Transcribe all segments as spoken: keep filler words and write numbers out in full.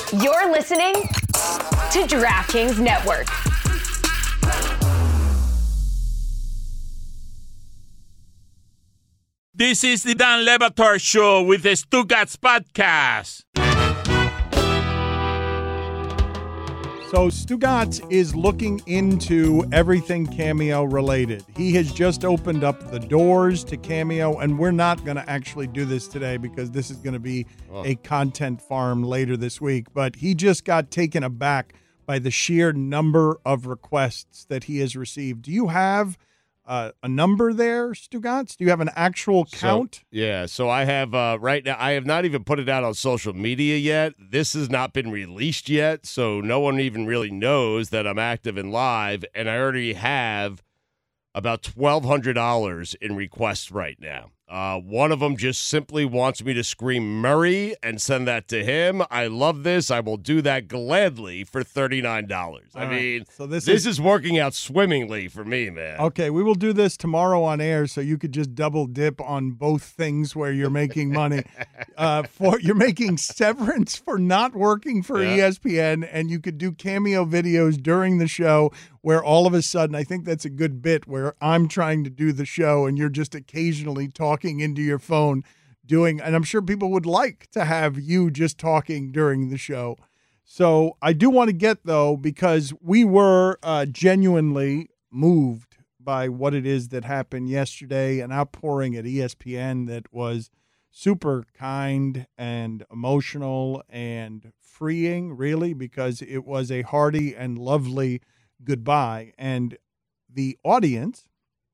You're listening to DraftKings Network. This is the Dan Le Batard Show with the Stugotz Podcast. So Stugotz is looking into everything Cameo related. He has just opened up the doors to Cameo, and we're not going to actually do this today because this is going to be oh. a content farm later this week. But he just got taken aback by the sheer number of requests that he has received. Do you have uh, a number there, Stugotz? Do you have an actual count? So, yeah, so I have uh, right now, I have not even put it out on social media yet. This has not been released yet, so no one even really knows that I'm active and live, and I already have about twelve hundred dollars in requests right now. Uh, one of them just simply wants me to scream Murray and send that to him. I love this. I will do that gladly for thirty-nine dollars. I right. mean, so this, this is, is working out swimmingly for me, man. Okay, we will do this tomorrow on air so you could just double dip on both things where you're making money. uh, for You're making severance for not working for yeah. E S P N, and you could do Cameo videos during the show where all of a sudden, I think that's a good bit where I'm trying to do the show and you're just occasionally talking into your phone doing, and I'm sure people would like to have you just talking during the show. So I do want to get, though, because we were uh, genuinely moved by what it is that happened yesterday, an outpouring at E S P N that was super kind and emotional and freeing, really, because it was a hearty and lovely goodbye. And the audience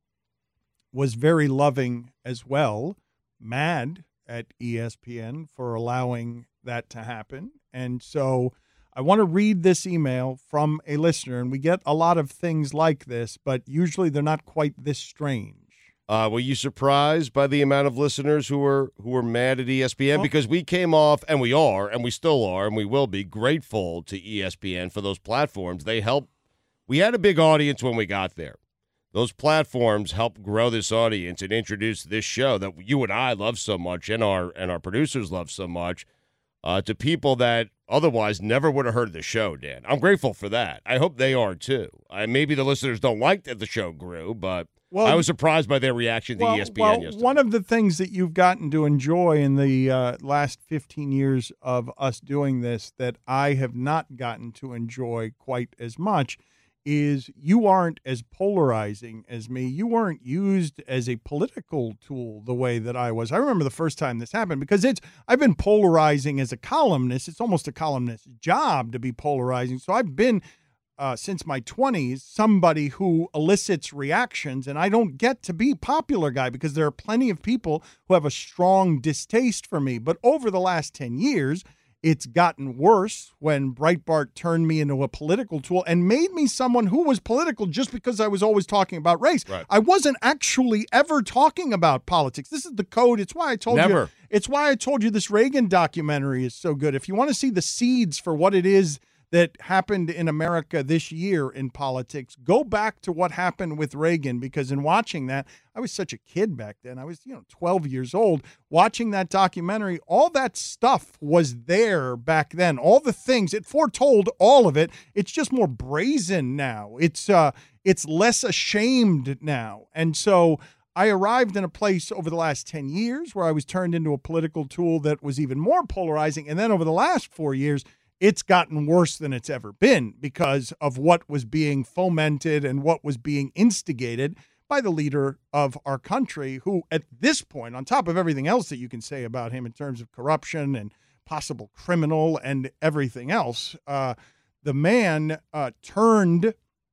was very loving as well, mad at E S P N for allowing that to happen. And so I want to read this email from a listener, and we get a lot of things like this, but usually they're not quite this strange. Uh, were you surprised by the amount of listeners who were who were mad at E S P N? Well, because we came off, and we are, and we still are, and we will be grateful to E S P N for those platforms. They help. We had a big audience when we got there. Those platforms help grow this audience and introduce this show that you and I love so much, and our and our producers love so much, uh, to people that otherwise never would have heard the show, Dan. I'm grateful for that. I hope they are, too. Uh, maybe the listeners don't like that the show grew, but well, I was surprised by their reaction to well, E S P N well, yesterday. One of the things that you've gotten to enjoy in the uh, last fifteen years of us doing this that I have not gotten to enjoy quite as much is you aren't as polarizing as me. You weren't used as a political tool the way that I was. I remember the first time this happened because it's I've been polarizing as a columnist. It's almost a columnist's job to be polarizing. So I've been, uh, since my twenties, somebody who elicits reactions, and I don't get to be popular guy because there are plenty of people who have a strong distaste for me. But over the last ten years, it's gotten worse when Breitbart turned me into a political tool and made me someone who was political just because I was always talking about race. Right. I wasn't actually ever talking about politics. This is the code. It's why I told Never. you. It's why I told you this Reagan documentary is so good. If you want to see the seeds for what it is that happened in America this year in politics, go back to what happened with Reagan, because in watching that, I was such a kid back then. I was, you know, twelve years old. Watching that documentary, all that stuff was there back then. All the things, it foretold all of it. It's just more brazen now. It's uh, it's less ashamed now. And so I arrived in a place over the last ten years where I was turned into a political tool that was even more polarizing. And then over the last four years, it's gotten worse than it's ever been because of what was being fomented and what was being instigated by the leader of our country, who at this point, on top of everything else that you can say about him in terms of corruption and possible criminal and everything else, uh, the man uh, turned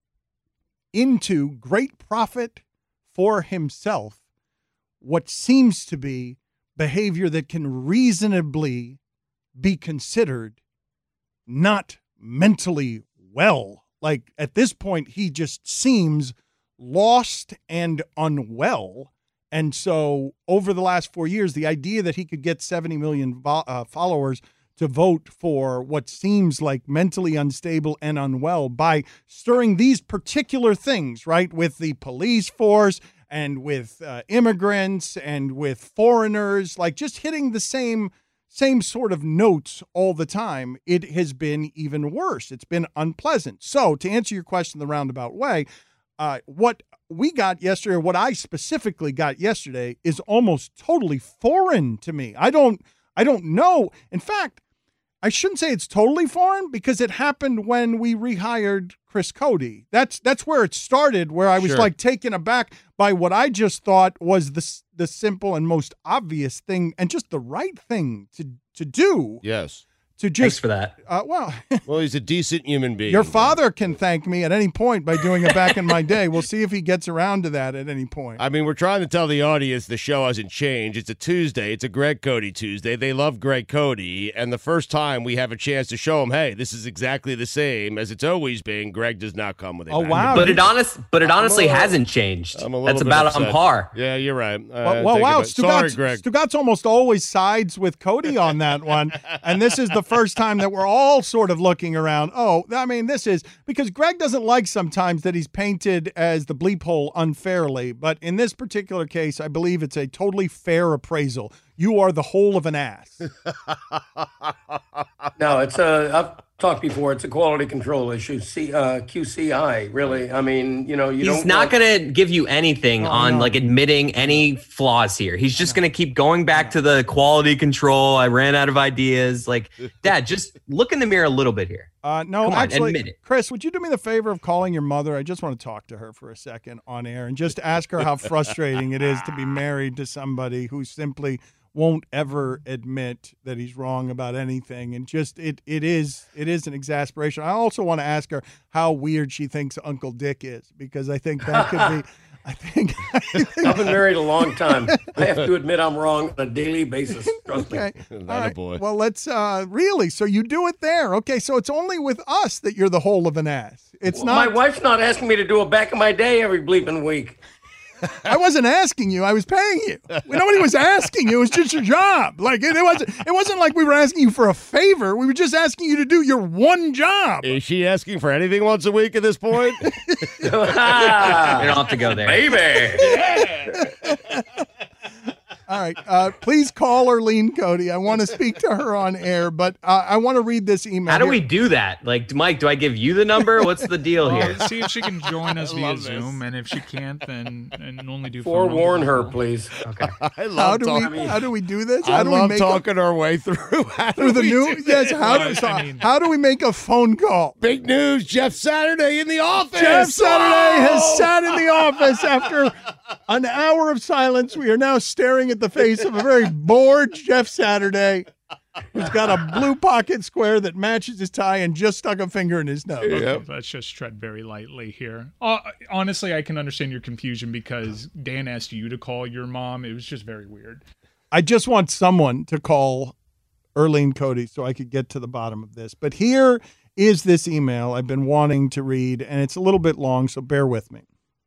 into great profit for himself what seems to be behavior that can reasonably be considered not mentally well. Like at this point, he just seems lost and unwell. And so over the last four years, the idea that he could get seventy million vo- uh, followers to vote for what seems like mentally unstable and unwell by stirring these particular things, right, with the police force and with uh, immigrants and with foreigners, like just hitting the same same sort of notes all the time, it has been even worse. It's been unpleasant. So to answer your question the roundabout way, uh, what we got yesterday, or what I specifically got yesterday, is almost totally foreign to me. I don't, I don't know. In fact, I shouldn't say it's totally foreign because it happened when we rehired Chris Cote. That's that's where it started, where I was Sure. like taken aback by what I just thought was the the simple and most obvious thing and just the right thing to to do. Yes. To Thanks just for that. uh, well, Well, he's a decent human being. your father can thank me at any point by doing it back in my day. We'll see if he gets around to that at any point. I mean, we're trying to tell the audience the show hasn't changed. It's a Tuesday. It's a Greg Cote Tuesday. They love Greg Cote. And the first time we have a chance to show them, hey, this is exactly the same as it's always been, Greg does not come with it. Oh, wow. But it honest, but it honestly little- hasn't changed. I'm a little That's bit about upset. on par. Yeah, you're right. Uh, Well, well take wow, it back. Sorry, Stugatz, Greg. Stugatz almost always sides with Cody on that one, and this is the first time that we're all sort of looking around. Oh, I mean, this is because Greg doesn't like sometimes that he's painted as the bleep hole unfairly, but in this particular case, I believe it's a totally fair appraisal. You are the whole of an ass. No, it's a. I've talked before. It's a quality control issue. C, uh, Q C I, really. I mean, you know, you He's don't. not want- going to give you anything Oh, on no. like admitting any flaws here. He's just going to keep going back to the quality control. I ran out of ideas. Like, Dad, just look in the mirror a little bit here. Uh, no, Come on, actually, admit it. Chris, would you do me the favor of calling your mother? I just want to talk to her for a second on air and just ask her how frustrating it is to be married to somebody who simply won't ever admit that he's wrong about anything, and just it it is it is an exasperation. I also want to ask her how weird she thinks Uncle Dick is, because I think that could be. I think. I think I've been married a long time. I have to admit I'm wrong on a daily basis. Trust okay. me. All That a right. boy. Well, let's uh, really. So you do it there. Okay. So it's only with us that you're the whole of an ass. It's Well, not. my wife's not asking me to do it back in my day every bleeping week. I wasn't asking you. I was paying you. Nobody was asking you. It was just your job. Like it, it wasn't. It wasn't like we were asking you for a favor. We were just asking you to do your one job. Is she asking for anything once a week at this point? You don't have to go there. Baby. All right. Uh, please call Arlene Cody. I want to speak to her on air, but uh, I want to read this email. How do here. we do that? Like, Mike, do I give you the number? What's the deal here? Well, see if she can join us via love this. Zoom, and if she can't, then and only do phone, I'll Forewarn give her a her, call. please. Okay. I How love do talking. we? How do we do this? How I do love we make talking our way through. How do a, through the we new? do Yes. this? How Well, do? I mean- how do we make a phone call? Big news, Jeff Saturday in the office. Jeff Saturday has Whoa! sat in the office after an hour of silence. We are now staring at the face of a very bored Jeff Saturday, who's got a blue pocket square that matches his tie and just stuck a finger in his nose. Okay, let's just tread very lightly here. Uh, honestly, I can understand your confusion because Dan asked you to call your mom. It was just very weird. I just want someone to call Arlene Cody so I could get to the bottom of this. But here is this email I've been wanting to read, and it's a little bit long, so bear with me.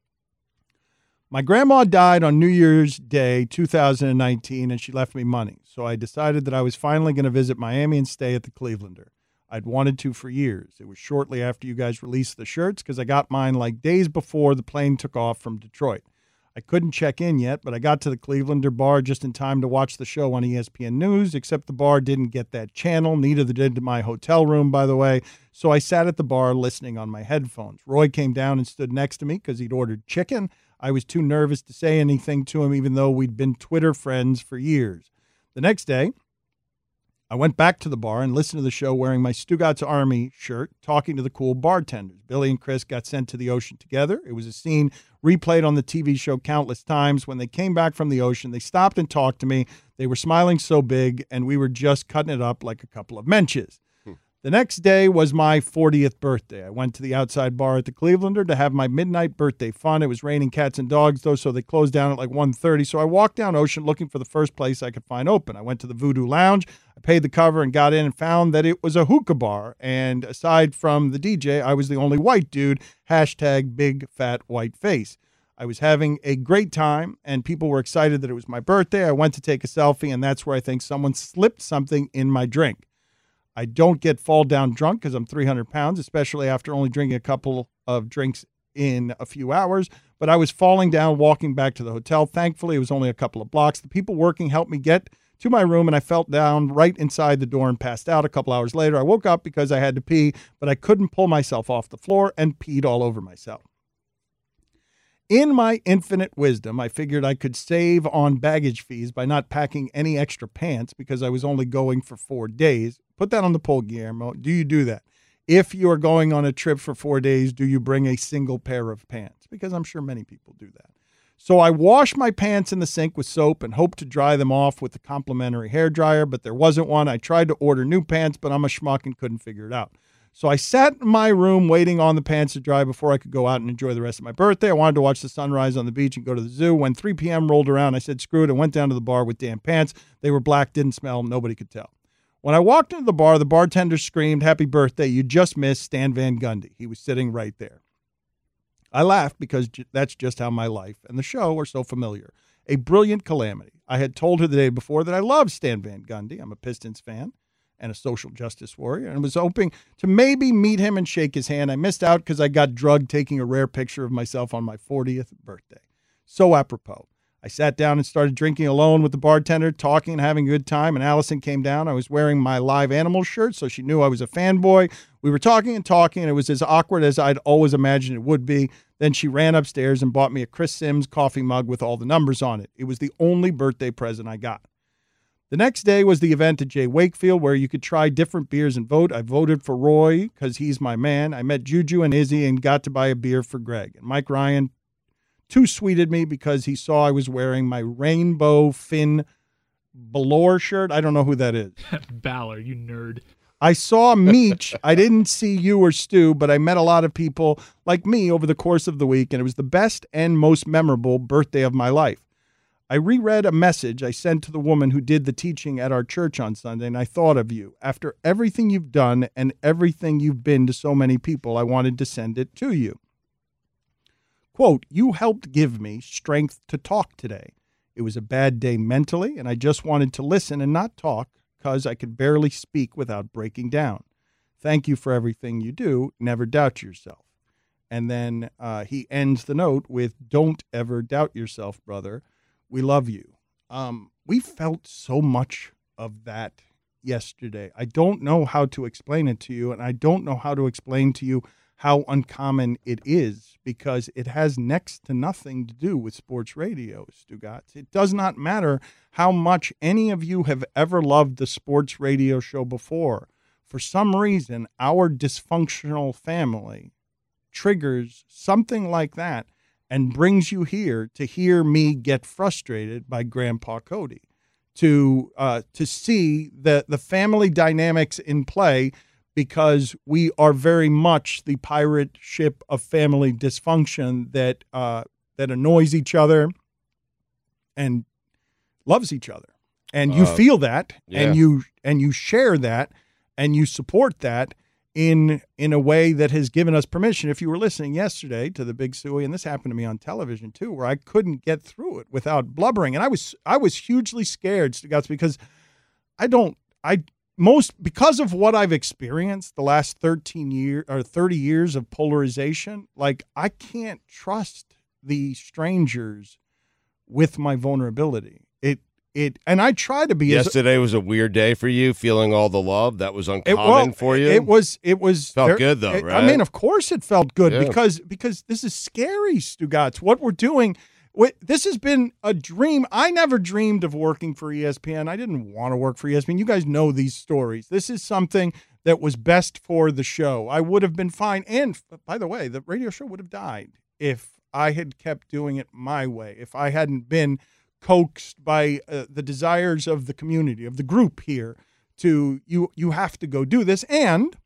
My grandma died on New Year's Day, two thousand nineteen, and she left me money. So I decided that I was finally going to visit Miami and stay at the Clevelander. I'd wanted to for years. It was shortly after you guys released the shirts because I got mine like days before the plane took off from Detroit. I couldn't check in yet, but I got to the Clevelander bar just in time to watch the show on E S P N News, except the bar didn't get that channel. Neither did my hotel room, by the way. So I sat at the bar listening on my headphones. Roy came down and stood next to me because he'd ordered chicken. I was too nervous to say anything to him, even though we'd been Twitter friends for years. The next day, I went back to the bar and listened to the show wearing my Stugatz Army shirt, talking to the cool bartenders. Billy and Chris got sent to the ocean together. It was a scene replayed on the T V show countless times. When they came back from the ocean, they stopped and talked to me. They were smiling so big, and we were just cutting it up like a couple of menches. The next day was my fortieth birthday. I went to the outside bar at the Clevelander to have my midnight birthday fun. It was raining cats and dogs, though, so they closed down at like one thirty. So I walked down Ocean looking for the first place I could find open. I went to the Voodoo Lounge. I paid the cover and got in and found that it was a hookah bar. And aside from the D J, I was the only white dude. Hashtag big fat white face. I was having a great time, and people were excited that it was my birthday. I went to take a selfie, and that's where I think someone slipped something in my drink. I don't get fall down drunk because I'm three hundred pounds, especially after only drinking a couple of drinks in a few hours. But I was falling down walking back to the hotel. Thankfully, it was only a couple of blocks. The people working helped me get to my room, and I fell down right inside the door and passed out. A couple hours later, I woke up because I had to pee, but I couldn't pull myself off the floor and peed all over myself. In my infinite wisdom, I figured I could save on baggage fees by not packing any extra pants because I was only going for four days. Put that on the poll, Guillermo. Do you do that? If you are going on a trip for four days, do you bring a single pair of pants? Because I'm sure many people do that. So I washed my pants in the sink with soap and hoped to dry them off with the complimentary hairdryer, but there wasn't one. I tried to order new pants, but I'm a schmuck and couldn't figure it out. So I sat in my room waiting on the pants to dry before I could go out and enjoy the rest of my birthday. I wanted to watch the sunrise on the beach and go to the zoo. When three p.m. rolled around, I said, screw it, and went down to the bar with damn pants. They were black, didn't smell, nobody could tell. When I walked into the bar, the bartender screamed, happy birthday, you just missed Stan Van Gundy. He was sitting right there. I laughed because j- that's just how my life and the show are so familiar. A brilliant calamity. I had told her the day before that I love Stan Van Gundy. I'm a Pistons fan and a social justice warrior, and was hoping to maybe meet him and shake his hand. I missed out because I got drugged taking a rare picture of myself on my fortieth birthday. So apropos. I sat down and started drinking alone with the bartender, talking and having a good time, and Allison came down. I was wearing my Live Animals shirt, so she knew I was a fanboy. We were talking and talking, and it was as awkward as I'd always imagined it would be. Then she ran upstairs and bought me a Chris Sims coffee mug with all the numbers on it. It was the only birthday present I got. The next day was the event at Jay Wakefield where you could try different beers and vote. I voted for Roy because he's my man. I met Juju and Izzy and got to buy a beer for Greg. And Mike Ryan too sweeted me because he saw I was wearing my Rainbow Finn Balor shirt. I don't know who that is. Balor, you nerd. I saw Meech. I didn't see you or Stu, but I met a lot of people like me over the course of the week, and it was the best and most memorable birthday of my life. I reread a message I sent to the woman who did the teaching at our church on Sunday, and I thought of you. After everything you've done and everything you've been to so many people, I wanted to send it to you. Quote, you helped give me strength to talk today. It was a bad day mentally, and I just wanted to listen and not talk because I could barely speak without breaking down. Thank you for everything you do. Never doubt yourself. And then uh, he ends the note with, don't ever doubt yourself, brother. We love you. Um, we felt so much of that yesterday. I don't know how to explain it to you, and I don't know how to explain to you how uncommon it is because it has next to nothing to do with sports radio, Stugotz. It does not matter how much any of you have ever loved the sports radio show before. For some reason, our dysfunctional family triggers something like that and brings you here to hear me get frustrated by Grandpa Cody, to uh, to see the, the family dynamics in play because we are very much the pirate ship of family dysfunction that uh, that annoys each other and loves each other. And you Uh, feel that, yeah. and you and you share that, and you support that in in a way that has given us permission. If you were listening yesterday to the Big Suey, and this happened to me on television too, where I couldn't get through it without blubbering, and I was I was hugely scared, Stugotz, because I don't I most because of what I've experienced the last thirteen years or thirty years of polarization. Like I can't trust the strangers with my vulnerability. It It and I try to be Yesterday was a weird day for you, feeling all the love. That was as, uncommon it, well, for you. It was. It was Felt there- good, though, it- right? I mean, of course, it felt good Yeah. because because this is scary, Stugotz. What we're doing. What, this has been a dream. I never dreamed of working for E S P N. I didn't want to work for E S P N. You guys know these stories. This is something that was best for the show. I would have been fine. And by the way, the radio show would have died if I had kept doing it my way. If I hadn't been coaxed by uh, the desires of the community, of the group here, to you you have to go do this. And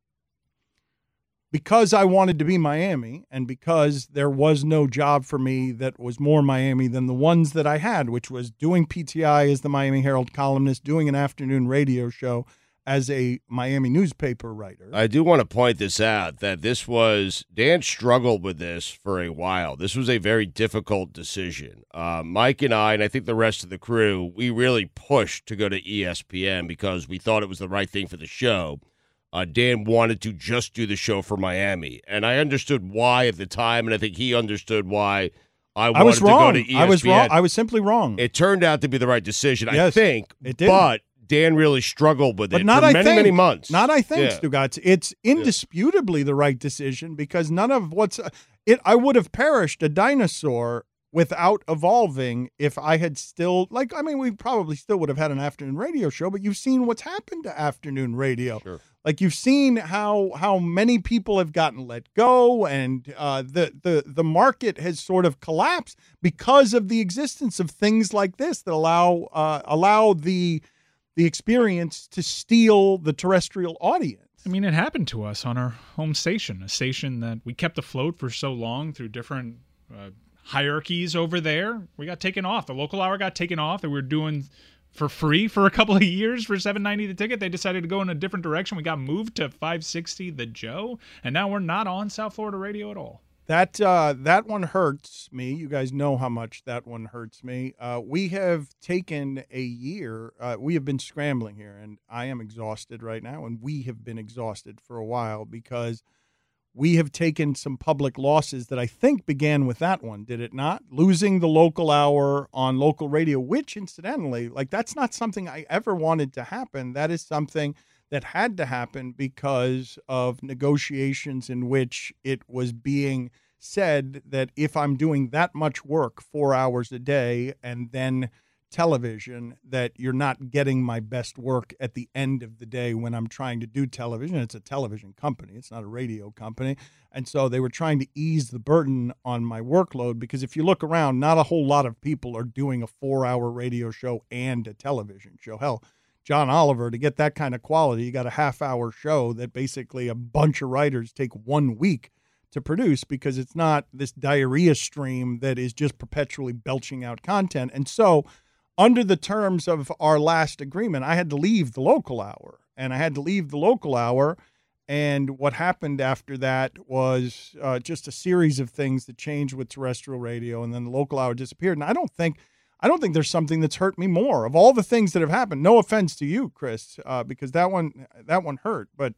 because I wanted to be Miami, and because there was no job for me that was more Miami than the ones that I had, which was doing P T I as the Miami Herald columnist, doing an afternoon radio show as a Miami newspaper writer. I do want to point this out, that this was, Dan struggled with this for a while. This was a very difficult decision. Uh, Mike and I, and I think the rest of the crew, we really pushed to go to E S P N because we thought it was the right thing for the show. Uh, Dan wanted to just do the show for Miami, and I understood why at the time, and I think he understood why I wanted I was wrong. to go to E S P N. I was wrong. I was simply wrong. It turned out to be the right decision, I Yes, think. it did. But Dan really struggled with But it not for I many, think. many months. Not I think, Yeah. Stugotz. It's indisputably the right decision because none of what's it. I would have perished a dinosaur without evolving if I had still like. I mean, we probably still would have had an afternoon radio show, but you've seen what's happened to afternoon radio. Sure. Like you've seen how how many people have gotten let go, and uh, the the the market has sort of collapsed because of the existence of things like this that allow uh, allow the the experience to steal the terrestrial audience. I mean, it happened to us on our home station, a station that we kept afloat for so long through different uh, hierarchies over there. We got taken off. The local hour got taken off that we were doing for free for a couple of years for seven ninety the ticket. They decided to go in a different direction. We got moved to five sixty the Joe, and now we're not on South Florida radio at all. That uh, that one hurts me. You guys know how much that one hurts me. Uh, we have taken a year. Uh, we have been scrambling here, and I am exhausted right now, and we have been exhausted for a while because we have taken some public losses that I think began with that one, did it not? Losing the local hour on local radio, which incidentally, like that's not something I ever wanted to happen. That is something that had to happen because of negotiations in which it was being said that if I'm doing that much work, four hours a day, and then television, that you're not getting my best work at the end of the day when I'm trying to do television. It's a television company. It's not a radio company. And so they were trying to ease the burden on my workload because if you look around, not a whole lot of people are doing a four-hour radio show and a television show. Hell, John Oliver, to get that kind of quality, you got a half-hour show that basically a bunch of writers take one week to produce because it's not this diarrhea stream that is just perpetually belching out content. And so under the terms of our last agreement, I had to leave the local hour, and I had to leave the local hour. And what happened after that was uh, just a series of things that changed with terrestrial radio, and then the local hour disappeared. And I don't think I don't think there's something that's hurt me more of all the things that have happened. No offense to you, Chris, uh, because that one that one hurt. But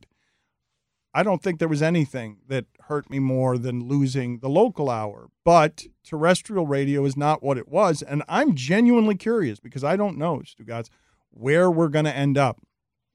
I don't think there was anything that hurt me more than losing the local hour. But terrestrial radio is not what it was. And I'm genuinely curious because I don't know, Stugotz, where we're going to end up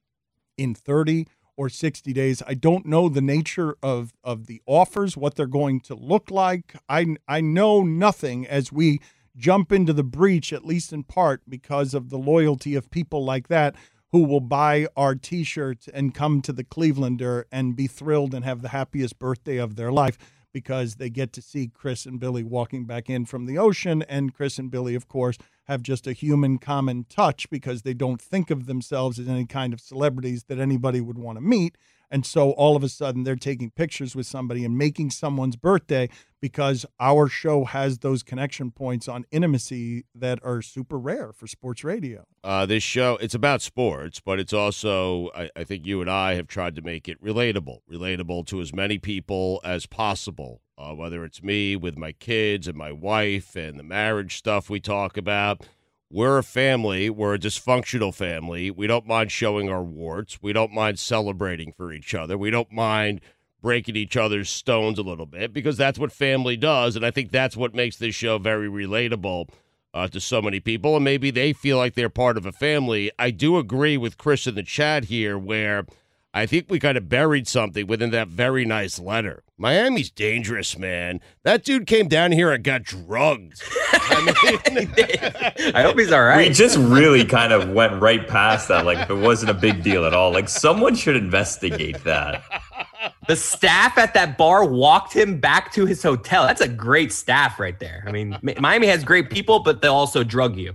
in thirty or sixty days. I don't know the nature of, of the offers, what they're going to look like. I, I know nothing as we jump into the breach, at least in part because of the loyalty of people like that who will buy our T-shirts and come to the Clevelander and be thrilled and have the happiest birthday of their life because they get to see Chris and Billy walking back in from the ocean. And Chris and Billy, of course, have just a human common touch because they don't think of themselves as any kind of celebrities that anybody would want to meet. And so all of a sudden they're taking pictures with somebody and making someone's birthday because our show has those connection points on intimacy that are super rare for sports radio. Uh, this show, it's about sports, but it's also, I, I think you and I have tried to make it relatable, relatable to as many people as possible, uh, whether it's me with my kids and my wife and the marriage stuff we talk about. We're a family. We're a dysfunctional family. We don't mind showing our warts. We don't mind celebrating for each other. We don't mind breaking each other's stones a little bit because that's what family does, and I think that's what makes this show very relatable uh, to so many people, and maybe they feel like they're part of a family. I do agree with Chris in the chat here where I think we kind of buried something within that very nice letter. Miami's dangerous, man. That dude came down here and got drugged. I mean, I hope he's all right. We just really kind of went right past that, like if it wasn't a big deal at all. Like someone should investigate that. The staff at that bar walked him back to his hotel. That's a great staff right there. I mean, Miami has great people, but they'll also drug you.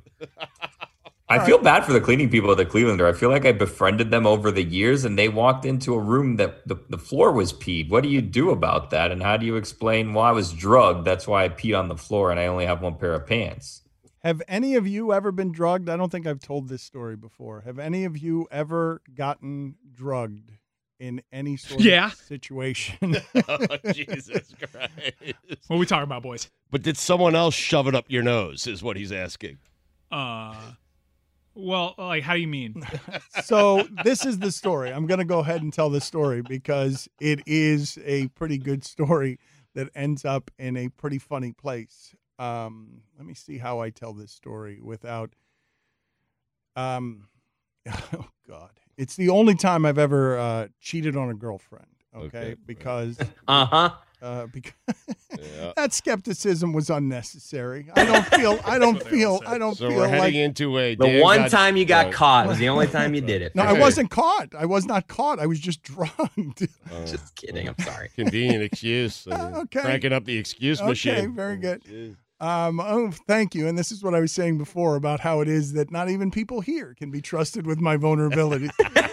I feel bad for the cleaning people at the Clevelander. I feel like I befriended them over the years, and they walked into a room that the, the floor was peed. What do you do about that? And how do you explain, well, I was drugged. That's why I peed on the floor, and I only have one pair of pants. Have any of you ever been drugged? I don't think I've told this story before. Have any of you ever gotten drugged in any sort Yeah. of situation? oh, Jesus Christ. What are we talking about, boys? But did someone else shove it up your nose is what he's asking. Uh, well, like, how do you mean? So this is the story. I'm going to go ahead and tell the story because it is a pretty good story that ends up in a pretty funny place. Um, let me see how I tell this story without. Um, oh God, it's the only time I've ever uh, cheated on a girlfriend. Okay, Okay. because Uh huh. uh, because Yeah. that skepticism was unnecessary. I don't feel. I don't That's what they all feel. said. I don't So feel we're like. heading into a The Dan one got- time you got Right. caught was the only time you did it. No, I Okay. wasn't caught. I was not caught. I was just drunk. Oh, Just kidding. I'm sorry. convenient excuse. I mean, Okay. Cranking up the excuse Okay, machine. very good. Jeez. Um, oh, thank you. And this is what I was saying before about how it is that not even people here can be trusted with my vulnerabilities.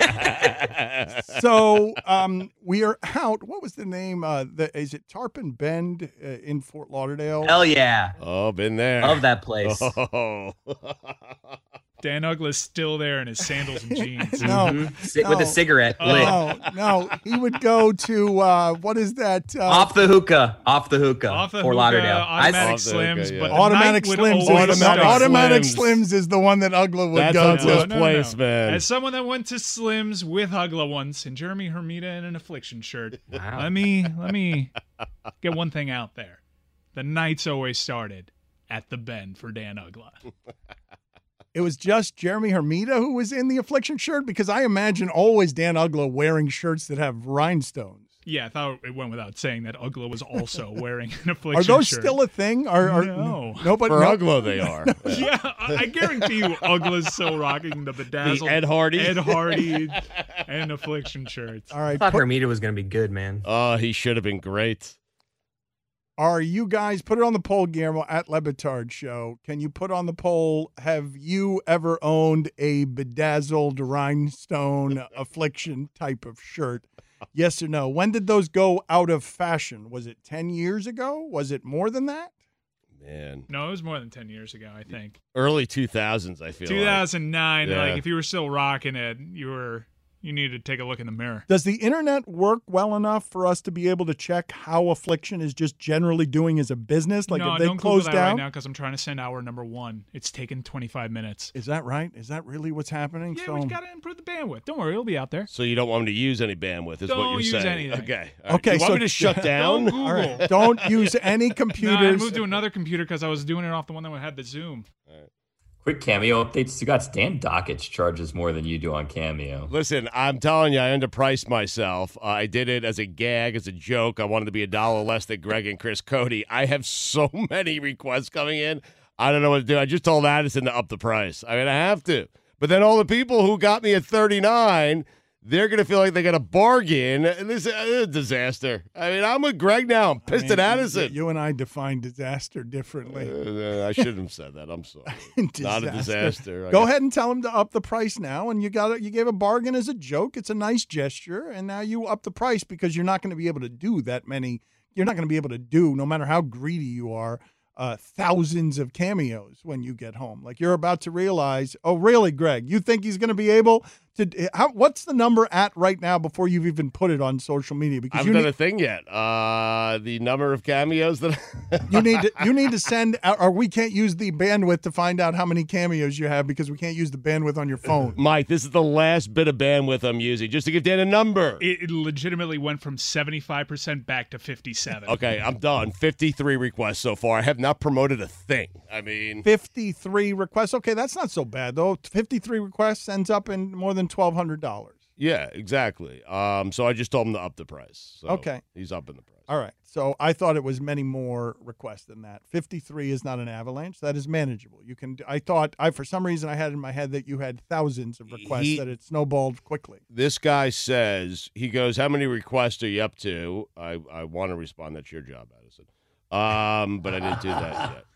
So um, we are out. What was the name? Uh, the, is it Tarpon Bend uh, in Fort Lauderdale? Hell yeah. Oh, been there. Love that place. Oh. Dan Ugla's still there in his sandals and jeans. No, Mhm. Sit with no. a cigarette lit. no, no. He would go to uh, what is that? Uh, Off the hookah. Off the hookah. Off the Fort hookah, Lauderdale. automatic Off the hookah, slims, yeah. but the Automatic night would Slims. always Is, Automatic start. automatic Slims. Slims is the one that Ugla would That's go Ugla's to. no, no, place, no. man. As someone that went to Slims with Ugla once, and Jeremy Hermida in an Affliction shirt, Wow. let me let me get one thing out there: the nights always started at the Bend for Dan Ugla. It was just Jeremy Hermida who was in the Affliction shirt because I imagine always Dan Ugla wearing shirts that have rhinestones. Yeah, I thought it went without saying that Ugla was also wearing an Affliction Are those shirt. still a thing? Are, are No. nobody? For no, Uglo, they are. Yeah, I I guarantee you, Ugla's still rocking the bedazzled The Ed Hardy. Ed Hardy and Affliction shirts. All I right. thought put- Hermida was going to be good, man. Oh, he should have been great. Are you guys put it on the poll, Guillermo at Lebitard Show? Can you put on the poll? Have you ever owned a bedazzled rhinestone Affliction type of shirt? Yes or no? When did those go out of fashion? Was it ten years ago? Was it more than that? Man. No, it was more than ten years ago, I think. Early two thousands, I feel two thousand nine, Yeah. like if you were still rocking it, you were you needed to take a look in the mirror. Does the internet work well enough for us to be able to check how Affliction is just generally doing as a business? Like no, if they don't close Google that down? right now because I'm trying to send hour number one. It's taken twenty-five minutes. Is that right? Is that really what's happening? Yeah, So- we got to improve the bandwidth. Don't worry, it'll be out there. like. So you don't want him to use any bandwidth, is what Don't you're use saying. anything. Okay. All right. Okay, You want so- me to shut down? Don't Google. All right. Don't use any No, I computers. moved to another computer because I was doing it off the one that had the Zoom. Quick Cameo updates. You got Stan Dockich charges more than you do on Cameo. Listen, I'm telling you, I underpriced myself. Uh, I did it as a gag, as a joke. I wanted to be a dollar less than Greg and Chris Cody. I have so many requests coming in. I don't know what to do. I just told Addison to up the price. I mean, I have to. But then all the people who got me at thirty-nine, they're going to feel like they got a bargain. And this is a disaster. I mean, I'm with Greg now. I'm pissed I mean, at Addison. You and I define disaster differently. Uh, I shouldn't have said that. I'm sorry. Not a disaster. I Go got- ahead and tell him to up the price now. And you got it. You gave a bargain as a joke. It's a nice gesture, and now you up the price because you're not going to be able to do that many. You're not going to be able to do, no matter how greedy you are, uh, thousands of cameos when you get home. Like you're about to realize, oh, really, Greg? You think he's going to be able to? How, what's the number at right now before you've even put it on social media? I Because haven't you done need, a thing yet. Uh, the number of cameos that you need to you need to send out, or we can't use the bandwidth to find out how many cameos you have because we can't use the bandwidth on your phone. Mike, this is the last bit of bandwidth I'm using just to give Dan a number. It, it legitimately went from seventy-five percent back to fifty-seven. Okay, I'm done. fifty-three requests so far. I have not promoted a thing. I mean, fifty-three requests. Okay, that's not so bad though. fifty-three requests ends up in more than twelve hundred dollars. yeah, exactly. Um, so I just told him to up the price. So Okay. he's up in the price. All right. So I thought it was many more requests than that. fifty-three is not an avalanche. That is manageable. You can. I thought I for some reason I had in my head that you had thousands of requests He- that it snowballed quickly. This guy says, he goes, how many requests are you up to? I, I want to respond. That's your job, Addison. Um, but I didn't do that yet.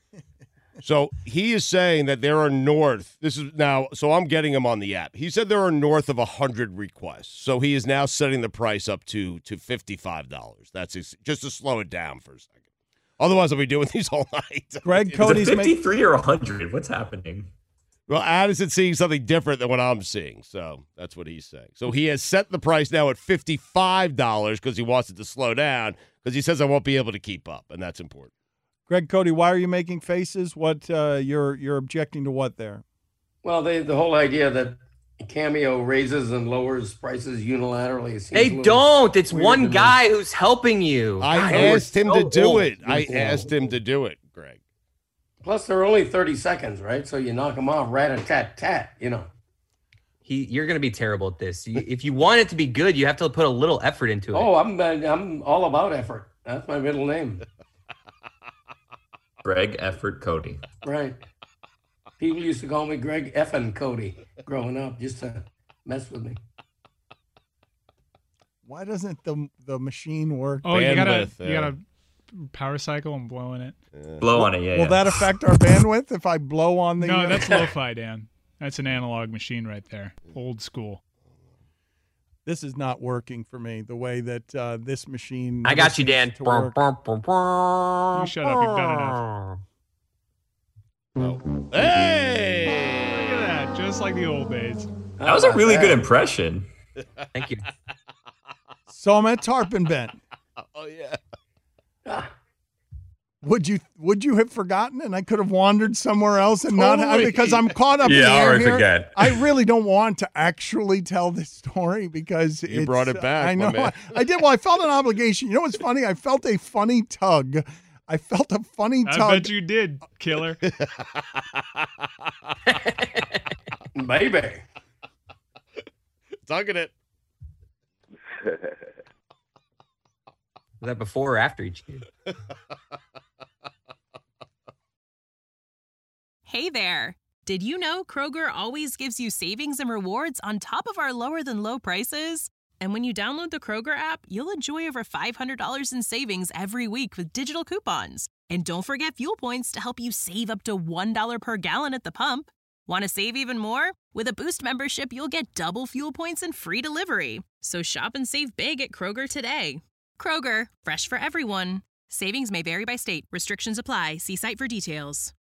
So he is saying that there are north. This is now. So I'm getting him on the app. He said there are north of a hundred requests. So he is now setting the price up to to fifty five dollars. That's his, just to slow it down for a second. Otherwise, I'll be doing these all night. Greg Is it Cody's making. fifty-three or one hundred? What's happening? Well, Addison's seeing something different than what I'm seeing, so that's what he's saying. So he has set the price now at fifty five dollars because he wants it to slow down because he says I won't be able to keep up, and that's important. Greg Cody, why are you making faces? What uh, you're you're objecting to? What there? Well, they, the whole idea that Cameo raises and lowers prices unilaterally. Seems a They little don't. It's weird one to me. guy who's helping you. I God, we're asked him so to do old. it. I asked him to do it, Greg. Plus, they're only thirty seconds, right? So you knock them off, rat-a-tat-tat, you know. He, you're going to be terrible at this. You, if you want it to be good, you have to put a little effort into it. Oh, I'm I'm all about effort. That's my middle name. Greg Effort Cody. Right. People used to call me Greg Effin Cody growing up, just to mess with me. Why doesn't the the machine work? Oh, you gotta Bandwidth, you yeah. gotta power cycle and blow in it. Blow on it, yeah. Will yeah. that affect our bandwidth if I blow on the? No, uh, that's lo-fi, Dan. That's an analog machine right there. Old school. This is not working for me the way that uh, this machine. I got you, seems Dan. to work. You shut up. You've done enough. Hey! Look at that. Just like the old days. That was a really good impression. Thank you. So I'm at Tarpon Bend. Oh yeah. Ah, Would you would you have forgotten, and I could have wandered somewhere else and not Totally. because I'm caught up in the Yeah, air or here. forget. I really don't want to actually tell this story because You it's, brought it back, I my know. man. I, I did. Well, I felt an obligation. You know what's funny? I felt a funny tug. I felt a funny I tug. bet you did, killer. baby. Tugging it. Was that before or after each game? Hey there. Did you know Kroger always gives you savings and rewards on top of our lower than low prices? And when you download the Kroger app, you'll enjoy over five hundred dollars in savings every week with digital coupons. And don't forget fuel points to help you save up to one dollar per gallon at the pump. Want to save even more? With a Boost membership, you'll get double fuel points and free delivery. So shop and save big at Kroger today. Kroger, fresh for everyone. Savings may vary by state. Restrictions apply. See site for details.